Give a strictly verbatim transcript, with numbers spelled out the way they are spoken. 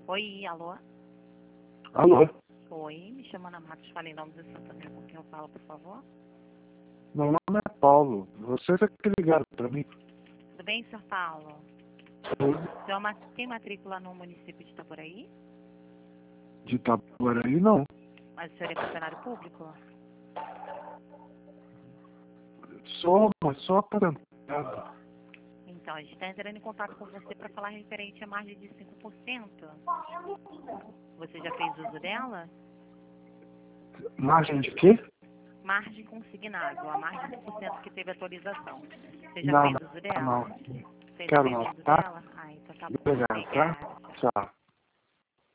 Oi, alô? Alô? Oi, me chama Ana Matos, fala em nome do Santander, com quem eu falo, por favor? Meu nome é Paulo. Vocês é que ligaram pra mim. Tudo bem, senhor Paulo? Oi. O senhor ma- tem matrícula no município de Itaboraí? De Itaboraí, não. Mas o senhor é funcionário público? Sou, mas sou aposentado. Então, a gente está entrando em contato com você para falar referente a margem de cinco por cento. Você já fez uso dela? Margem de quê? Margem consignável, a margem de cinco por cento que teve atualização. Você já Não, fez não, uso dela? não. Você já Quero fez não, uso tá? dela? Ah, então tá bom. Obrigado, tá? Obrigada. Tchau.